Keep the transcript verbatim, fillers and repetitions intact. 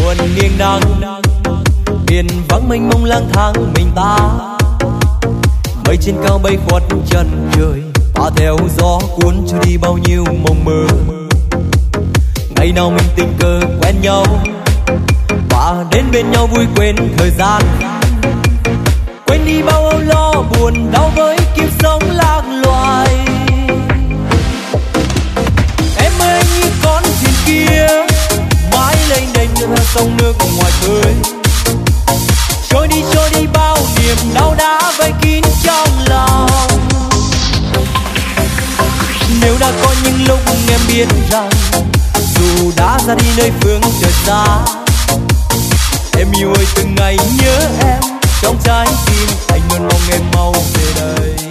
buồn nghiêng nắng, biển vắng mênh mông lang thang mình ta. Mây trên cao bay khuất chân trời, ta theo gió cuốn trôi đi bao nhiêu mộng mơ. Ngày nào mình tình cờ quen nhau và đến bên nhau vui quên thời gian, quên đi bao âu lo buồn đau với kiếp sống lạc loài. Em ơi anh như con thuyền kia mãi lênh đênh theo sông nước ngoài khơi, trôi đi trôi đi bao niềm đau đã vây kín trong lòng. Nếu đã có những lúc em biết rằng dù đã ra đi nơi phương trời xa, em yêu ơi từng ngày nhớ em, trong trái tim anh luôn mong em mau về đây.